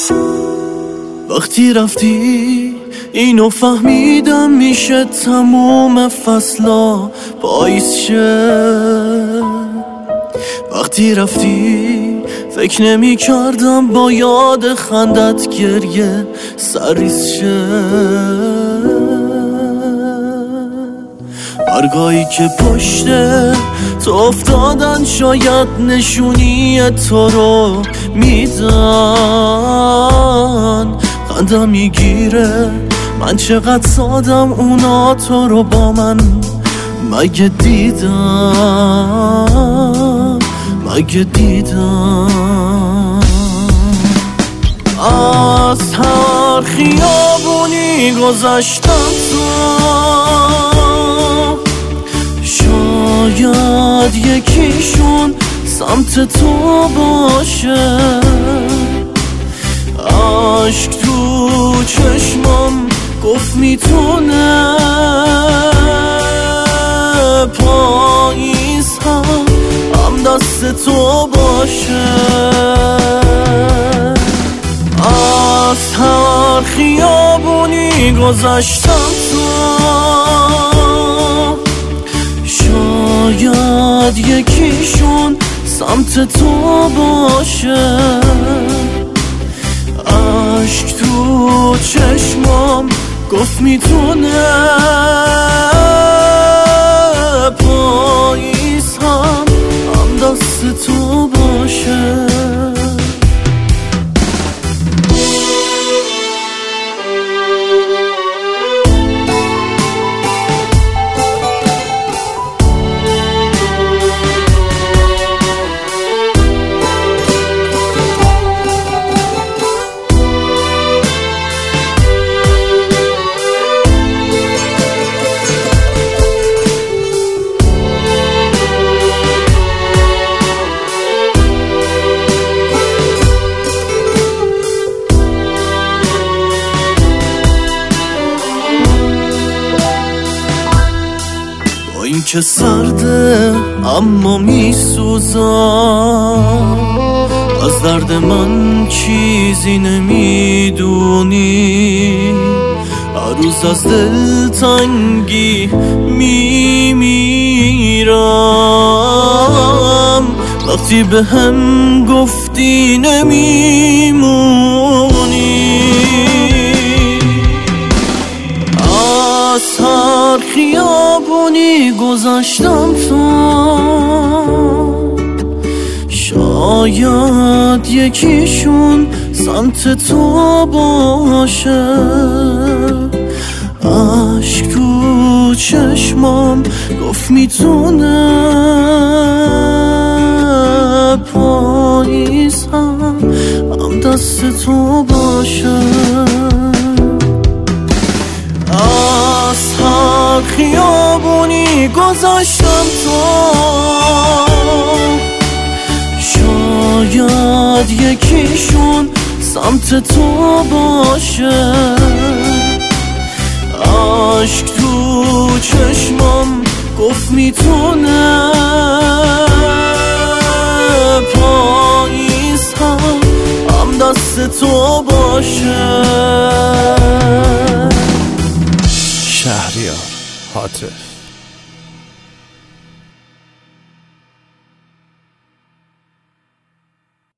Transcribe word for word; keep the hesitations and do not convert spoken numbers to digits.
وقتی رفتی اینو فهمیدم میشه تموم فصلا پاییز شه. وقتی رفتی فکر نمی کردم با یاد خندت گریه سریز شه. برگایی که پشت تو افتادن شاید نشونی تو رو میدن. خندم میگیره من چقدر سادم، اونا تو رو با من مگه دیدم مگه دیدم. از هر خیابونی گذشتم تو، شاید یکیشون سمت تو باشه. عشق تو چشمم گفت میتونه پاییز هم هم دست تو باشه. از هر خیابونی گذشتم تو، شاید یکیشون سمت تو باشه. عشق تو چشمام گفت میتونه پاییز هم هم دست تو باشه. این که سرده اما میسوزم، از درد من چیزی نمیدونی. هر روز از دلتنگی میمیرم، وقتی به هم گفتی نمیمونی. از هر خیابونی گذشتم تو، شاید یکیشون سمت تو باشه. عشق تو چشمام گفت میتونه پاییز هم هم دست تو باشه. از هر خیابونی گذشتم تو، شاید یکیشون سمت تو باشه. عشق تو چشمام گفت میتونه پاییز هم هم دست تو باشه. شهریار هاتف.